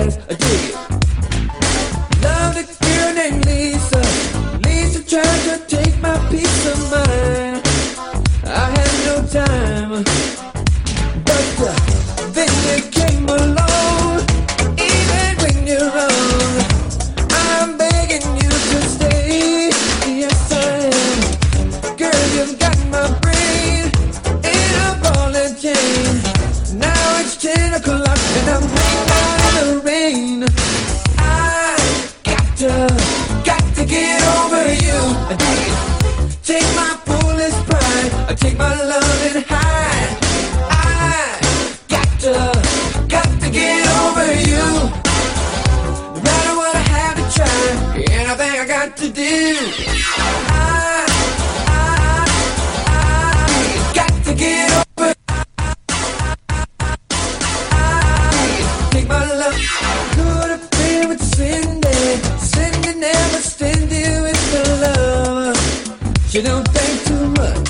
eyes, I dig it. Love the girl named Lisa. Lisa tried to take my peace of mind. I had no time, but then you came along. Even when you're wrong, I'm begging you to stay. Yes, I am. Girl, you've got my brain in a ball and chain. Now it's 10 o'clock and I'm waiting out in the rain. I got to get over you. I dig it. Take my fullest pride. I take my love and hide. I got to get over you. No matter what I have to try, anything I got to do. I got to get over. Take my love. Could have been with Cindy. Cindy never stand you with the love. She don't think too much.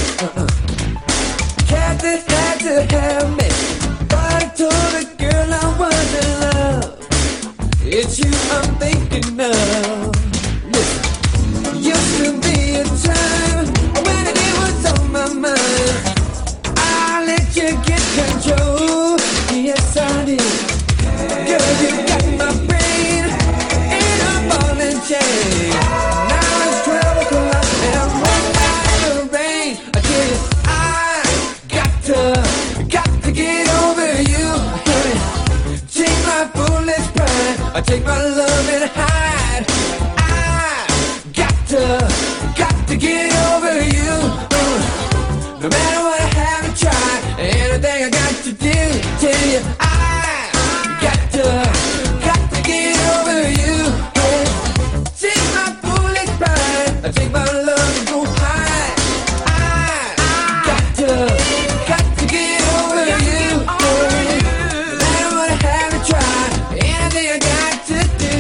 Kathy had to have me, but I told the girl I was in love. It's you I'm thinking of. Listen, used to be a time when it was on my mind. I let you get control. Yes, I did. Girl, you got my brain in a ball and chain. Now it's 12 o'clock and I'm running out in the rain. I tell you, I got to get over you. Take my fullest pride. I take my love and hide. I got to get over you. No matter what I have to try, anything I got to do. Tell you, I got to get over you. Take my fullest pride. I take my love and go high. I got to get over you. No matter what I have to try, anything I got to do.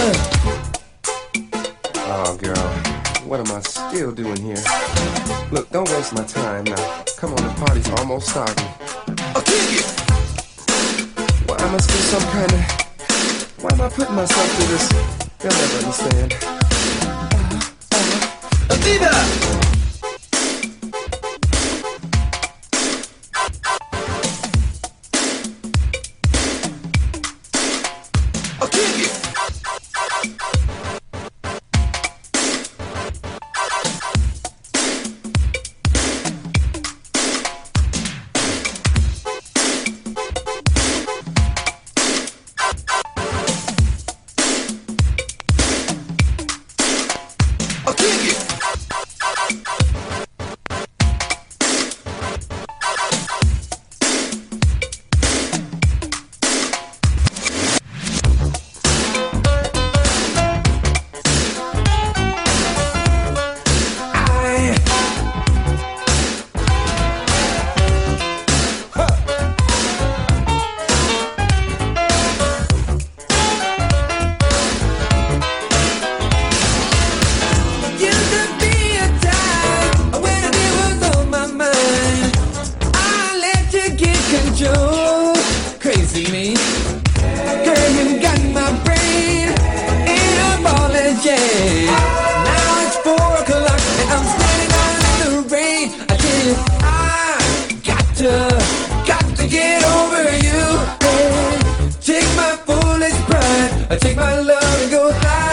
Oh, girl, what am I still doing here? Look, don't waste my time now. Come on, the party's almost starting. I'll kick it. Well, I must do some kind of... Why am I putting myself through this? They'll never understand. Viva! I'll kick it. I'll kick it. Used to be a time when it was on my mind. I let you get control. Crazy me. Girl, you got my brain in a ball and chain. Now it's 4 o'clock and I'm standing out in the rain. I tell you, I got to get over you. Take my fullest pride. I take my love and go high.